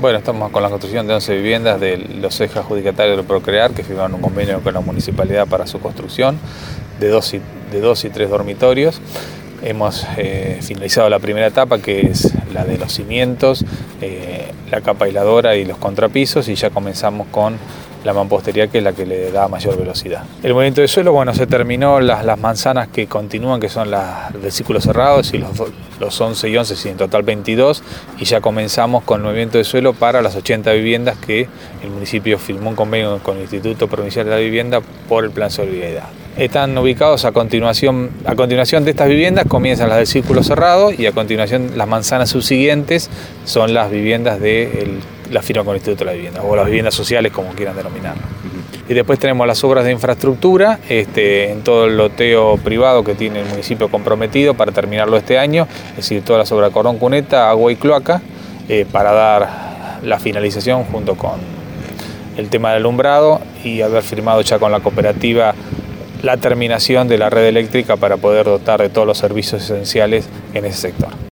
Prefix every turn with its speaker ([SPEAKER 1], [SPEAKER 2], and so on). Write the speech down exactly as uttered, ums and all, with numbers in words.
[SPEAKER 1] Bueno, estamos con la construcción de once viviendas de los ejes adjudicatarios de Procrear, que firmaron un convenio con la municipalidad para su construcción, de dos y, de dos y tres dormitorios. Hemos eh, finalizado la primera etapa, que es la de los cimientos, eh, la capa aisladora y los contrapisos, y ya comenzamos con la mampostería, que es la que le da mayor velocidad. El movimiento de suelo, bueno, se terminó las, las manzanas que continúan, que son las del círculo cerrado, y los, los once y once, y en total veintidós, y ya comenzamos con el movimiento de suelo para las ochenta viviendas que el municipio firmó un convenio con el Instituto Provincial de la Vivienda por el Plan Solidaridad. Están ubicados a continuación, a continuación de estas viviendas comienzan las del círculo cerrado, y a continuación las manzanas subsiguientes son las viviendas de el, la firma con el Instituto de la Vivienda, o las viviendas sociales, como quieran denominarlo. Y después tenemos las obras de infraestructura, este, en todo el loteo privado que tiene el municipio comprometido para terminarlo este año, es decir, todas las obras de cordón cuneta, agua y cloaca, eh, para dar la finalización junto con el tema del alumbrado, y haber firmado ya con la cooperativa la terminación de la red eléctrica para poder dotar de todos los servicios esenciales en ese sector.